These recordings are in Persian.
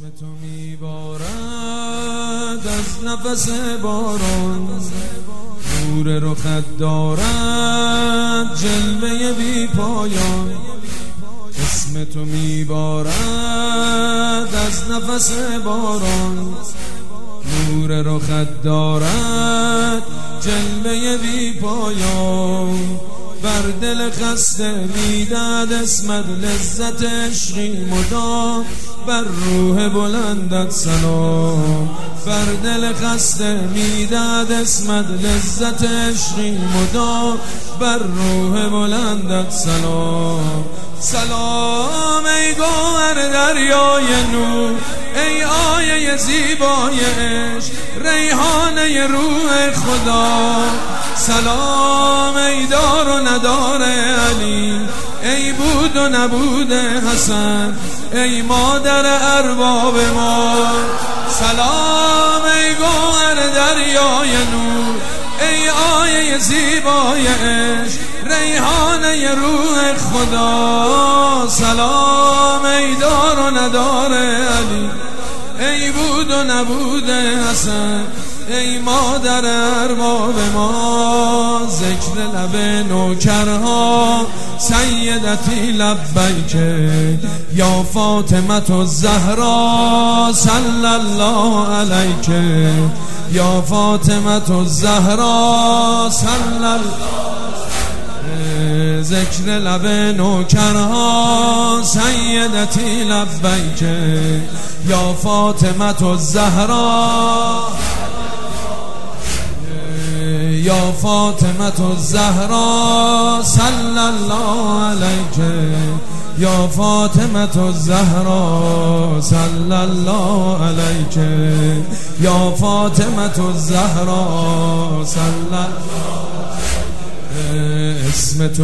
تو میبارد از نفس باران، نور رخت دارد جلوه بی پایان. اسم تو میبارد از نفس باران، نور رخت دارد جلوه بی پایان. بر دل خسته میدهد اسمت لذت عشقی مدام، بر روح بلندت سلام. بر دل خسته میدهد اسمت لذت عشقی مدام، بر روح بلندت سلام. سلام ای گوهر دریای نور، ای آیه زیبای عشق، ریحانه روح خدا. سلام ای دار و ندار علی، ای بود و نبود حسن، ای مادر ارباب ما. سلام ای گوهر دریای نور، ای آیه زیبای عشق، ریحانه روح خدا. سلام ای دار و ندار علی، ای بود و نبود حسن، ای مادر ارباب ما. ذکر لب نوکرها سیدتی لبیک یا فاطمة الزهرا، صلی الله علیک یا فاطمة الزهرا، صلی الله. ذکر لب نوکرها سیدتی لبیک یا فاطمة الزهرا، یا فاطمة الزهرا، صلی الله علیک یا فاطمة الزهرا، صلی الله علیک یا فاطمة الزهرا، صلی الله. اسم تو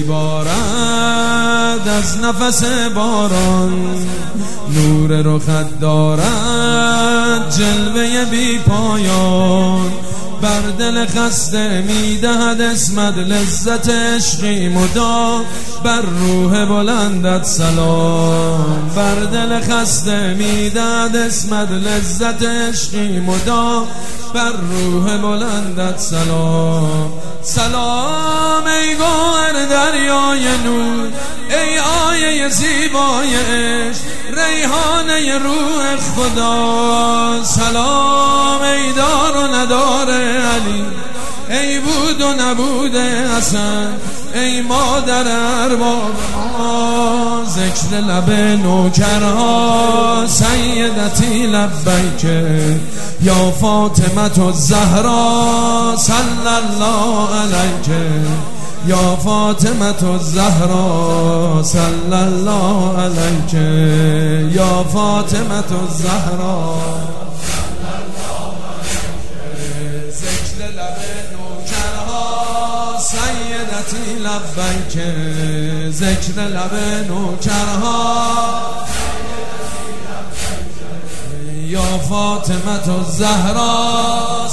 میبارد از نفس باران، نور رخت دارد جلوه بی پایان. بر دل خسته میدهد اسمت لذت عشقی مدام، بر روح بلندت سلام. بر دل خسته میدهد اسمت لذت عشقی مدام، بر روح بلندت سلام. سلام ای گوهر دریای نور، ای آیه زیبای عشق، ریحانه روح خدا. سلام ای دار و ندار علی، ای بود و نبود حسن، ای مادر ارباب ما. ذکر لب نوکرها سیدتی لبیک یا فاطمة الزهرا، صلی الله علیک یا فاطمة الزهرا، صلی الله علیک یا فاطمة الزهرا. ذکر لب نوکرها سیدتی لبیک، ذکر لب نوکرها یا فاطمة الزهرا،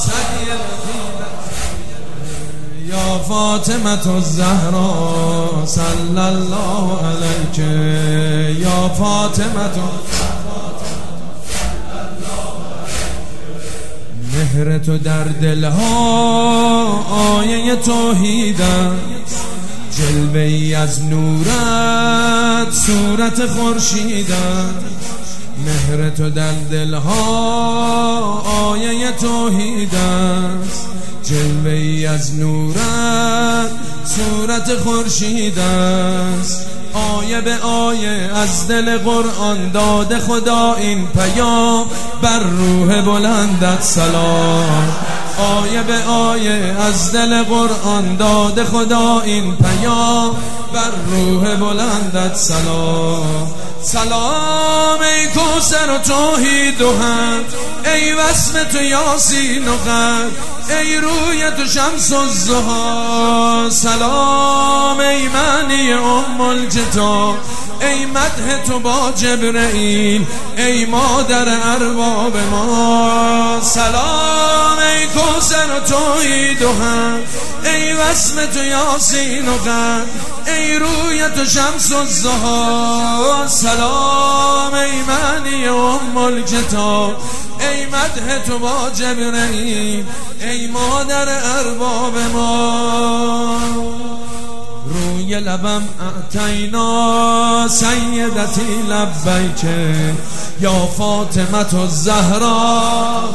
یا فاطمة الزهرا، صلی الله علیک یا فاطمة. مهر تو در دلها آیه توحید است، جلوه ای از نورت صورت خورشید است. مهر تو در دلها آیه توحید است، جلوه ای از نورت صورت خورشید است. آیه به آیه از دل قرآن داده خدا این پیام، بر روح بلندت سلام. آیه به آیه از دل قرآن داده خدا این پیام، بر روح بلندت سلام. سلام ای کوثر و توحید و حق، ای وصف تو یاسین و قد، ای روی تو شمس الضحی. سلام ای معنی ام الکتاب، ای مدح تو با جبرئیل، ای مادر ارباب ما. سلام ای کوثر و توحید و حق، ای وصف تو یاسین و قد، ای روی تو شمس الضحی سلام ای معنی ام الکتاب ای مدح تو با جبرئیل ای مادر ارباب ما روی لبم اعطینا سیدتی لبیک یا فاطمة الزهرا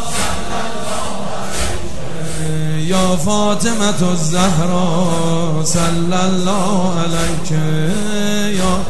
یا فاطمة الزهرا صلی الله علیک یا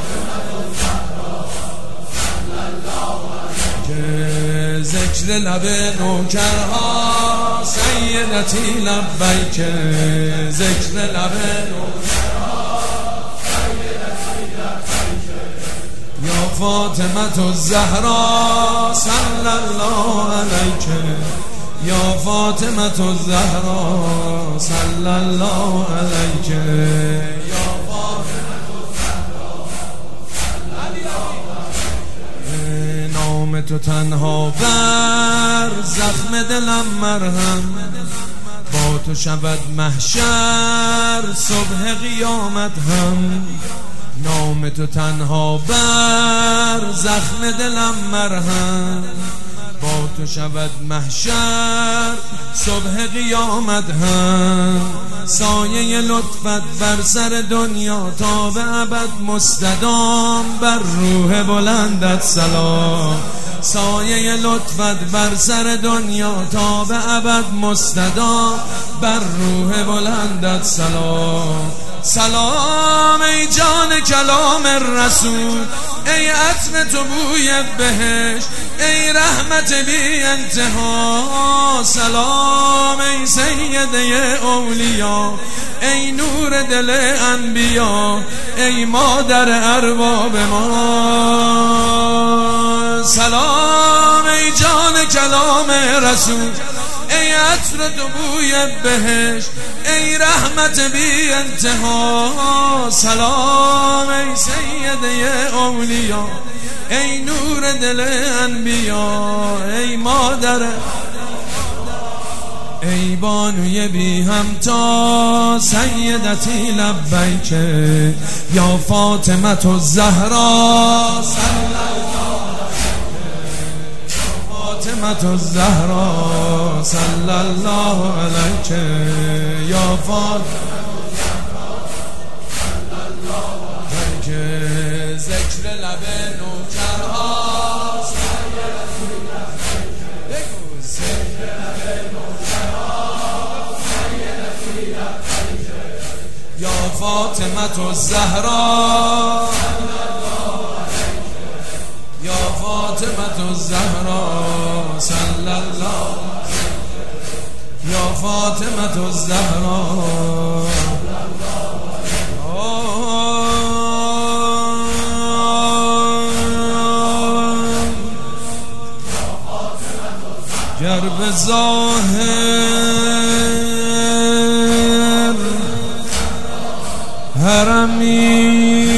ذکر لب نوکرها سیدتی لبیک ذکر لب نوکرها سیدتی لبیک یا فاطمة الزهرا صلی الله علیک یا فاطمة الزهرا صلی الله علیک یا فاطمة الزهرا صلی الله علیک نام تو تنها بر زخم دلم مرهم با تو شود محشر صبح قیامت هم نام تو تنها بر زخم دلم مرهم با تو شود محشر صبح قیامت هم سایه لطفت بر سر دنیا تا به ابد مستدام بر روح بلندت سلام سایه لطفت بر سر دنیا تا به ابد مستدام بر روح بلندت سلام سلام ای جان کلام رسول ای عطر تو بوی بهشت ای رحمت بی انتها سلام ای سیده اولیا ای نور دل انبیا ای مادر ارباب ما سلام ای جان کلام رسول ای عطر تو بوی بهشت ای رحمت بی انتها سلام ای سیده اولیا ای نور دل انبیا ای مادر ای بانوی بی همتا سیدتی لبیک یا فاطمة الزهرا صلی الله فاطمة الزهرا صلی الله علیک یا فاطمة صلی الله علیک ذکر لب نوکرها سیدتی لبیک ذکر لب نوکرها سیدتی لبیک یا فاطمة الزهرا یا فاطمة الزهرا صلی الله یا فاطمة الزهرا گر به ظاهر حرمی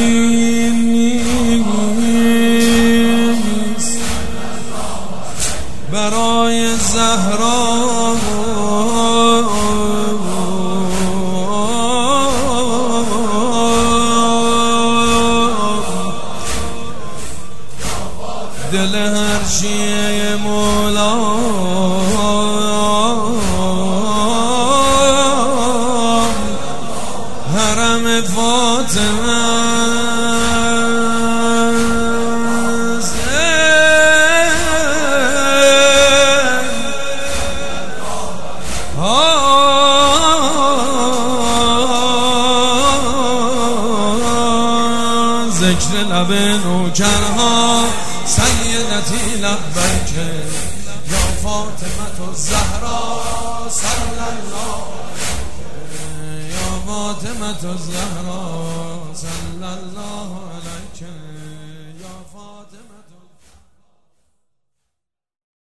برای زهرا دل هر شیعه مولا حرم فاطمه ذکر لب نوکرها سیدتی لبیک یا فاطمة الزهرا صلی الله یا فاطمة الزهرا صلی الله علیک